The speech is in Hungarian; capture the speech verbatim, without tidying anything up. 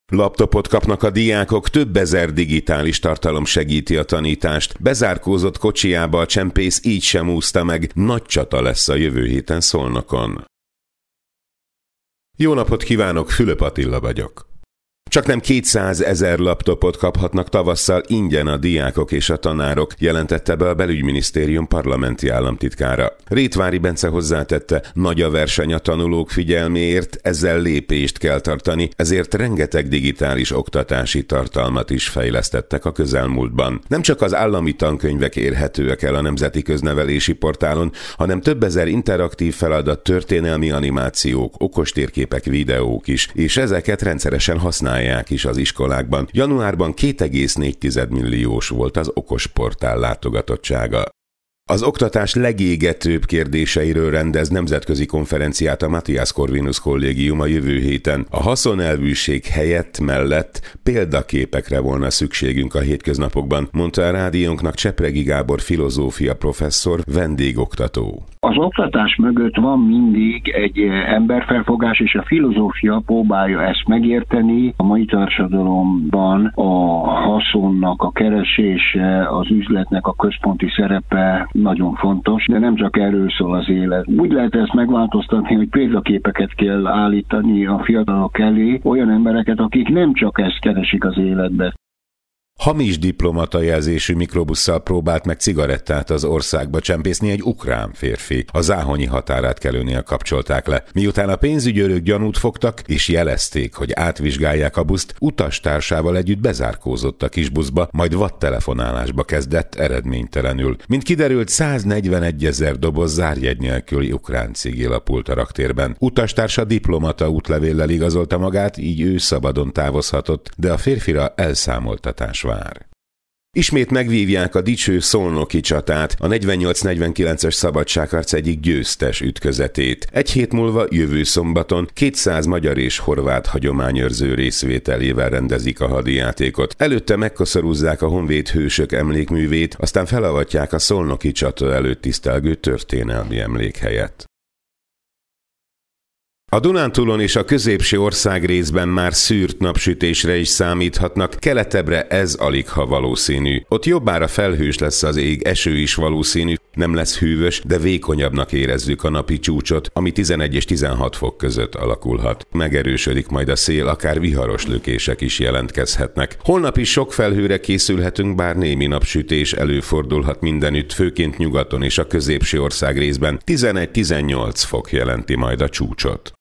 Laptopot kapnak a diákok, több ezer digitális tartalom segíti a tanítást. Bezárkózott kocsijába a csempész így sem úszta meg, nagy csata lesz a jövő héten Szolnokon. Jó napot kívánok, Fülöp Attila vagyok. Csaknem kétszázezer laptopot kaphatnak tavasszal ingyen a diákok és a tanárok, jelentette be a Belügyminisztérium parlamenti államtitkára. Rétvári Bence hozzátette, nagy a verseny a tanulók figyelméért, ezzel lépést kell tartani, ezért rengeteg digitális oktatási tartalmat is fejlesztettek a közelmúltban. Nem csak az állami tankönyvek érhetőek el a Nemzeti Köznevelési Portálon, hanem több ezer interaktív feladat, történelmi animációk, okostérképek, videók is, és ezeket rendszeresen használják is az iskolákban. Januárban két egész négy milliós volt az okos portál látogatottsága. Az oktatás legégetőbb kérdéseiről rendez nemzetközi konferenciát a Matthias Corvinus Kollégium a jövő héten. A haszonelvűség helyett mellett példaképekre volna szükségünk a hétköznapokban, mondta a rádiónknak Csepregi Gábor filozófia professzor, vendégoktató. Az oktatás mögött van mindig egy emberfelfogás, és a filozófia próbálja ezt megérteni. A mai társadalomban a haszonnak a keresése, az üzletnek a központi szerepe nagyon fontos, de nem csak erről szól az élet. Úgy lehet ezt megváltoztatni, hogy példaképeket kell állítani a fiatalok elé, olyan embereket, akik nem csak ezt keresik az életbe. Hamis diplomata jelzésű mikrobusszal próbált meg cigarettát az országba csempészni egy ukrán férfi. A záhonyi határátkelőnél kapcsolták le. Miután a pénzügyőrök gyanút fogtak, és jelezték, hogy átvizsgálják a buszt, utastársával együtt bezárkózott a kis buszba, majd vadtelefonálásba kezdett eredménytelenül. Mint kiderült, száznegyvenegyezer doboz zárjegy nélküli ukrán cigi lapult a raktérben. Utastársa diplomata útlevéllel igazolta magát, így ő szabadon távozhatott, de a férfira elszámoltatás vár. Ismét megvívják a dicső szolnoki csatát, a negyvennyolc negyvenkilences Szabadságharc egyik győztes ütközetét. Egy hét múlva, jövő szombaton kétszáz magyar és horvát hagyományőrző részvételével rendezik a hadijátékot. Előtte megkoszorúzzák a honvéd hősök emlékművét, aztán felavatják a szolnoki csata előtt tisztelgő történelmi emlékhelyet. A Dunántúlon és a középső országrészben már szűrt napsütésre is számíthatnak, keletebbre ez aligha valószínű. Ott jobbára felhős lesz az ég, eső is valószínű, nem lesz hűvös, de vékonyabbnak érezzük a napi csúcsot, ami tizenegy és tizenhat fok között alakulhat. Megerősödik majd a szél, akár viharos lökések is jelentkezhetnek. Holnap is sok felhőre készülhetünk, bár némi napsütés előfordulhat mindenütt, főként nyugaton és a középső országrészben. tizenegy-tizennyolc fok jelenti majd a csúcsot.